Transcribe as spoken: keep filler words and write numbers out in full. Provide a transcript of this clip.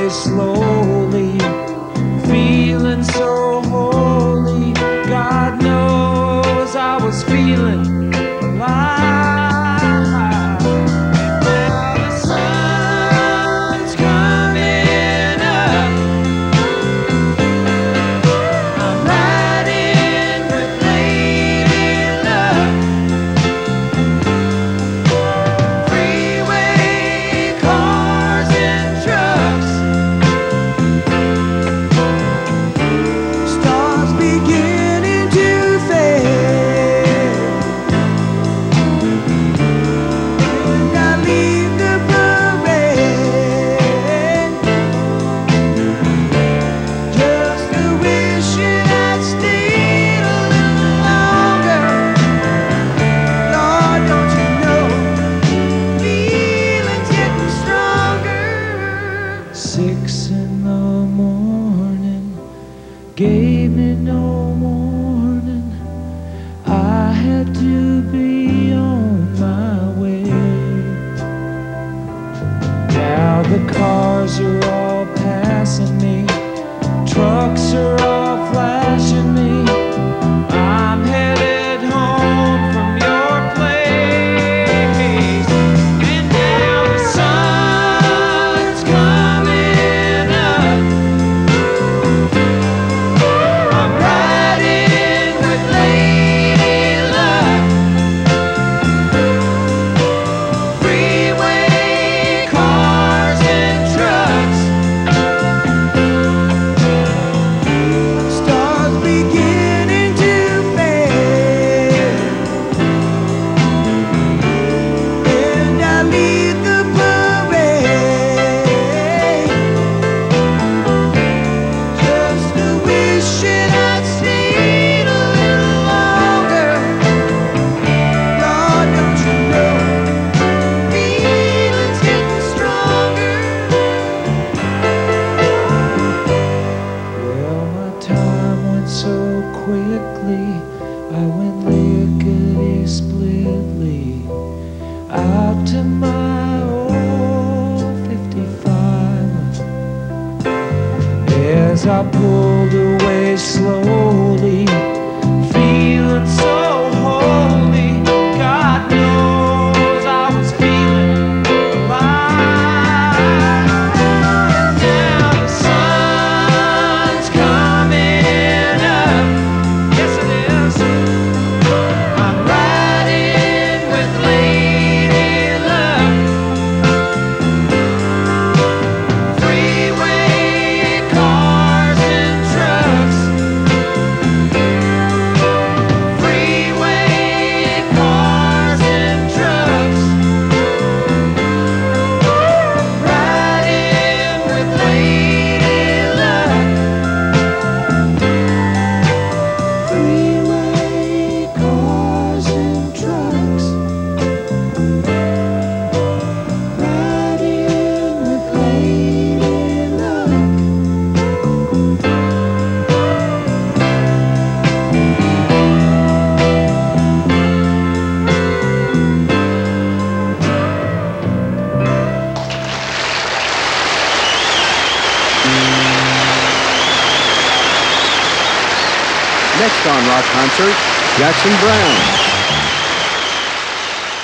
away slowly, feeling so holy. God knows I was feeling alive. Now the sun's coming up. I'm riding with Lady Luck. Freeway cars and trucks, stars beginning to fade, and I leave the parade, just a wishing I'd stayed a little longer. Lord, don't you know, feeling's getting stronger. Six in the morning gave me no warning. I had to be on my way. Now the cars are all passing me, trucks are all flashing me. I'm headed home from your place, and now the sun's coming up. I'm riding with Lady Luck. Freeway cars and trucks, stars beginning to fade, and I leave the parade, just a wishing I'd stayed a little longer. Lord, don't you know, feeling's getting stronger. Well, my time went so quickly, I went lickety-splitly out to my old fifty-five. As I pulled away slowly, feeling so holy. God knows I was feeling alive. Now the sun's coming up. Yes, it is. I'm riding with Lady Luck. Freeway cars and trucks, freeway cars and trucks, riding with Lady Luck. Freeway cars and trucks, riding with Lady Luck. Next on Rock Concert, Jackson Browne.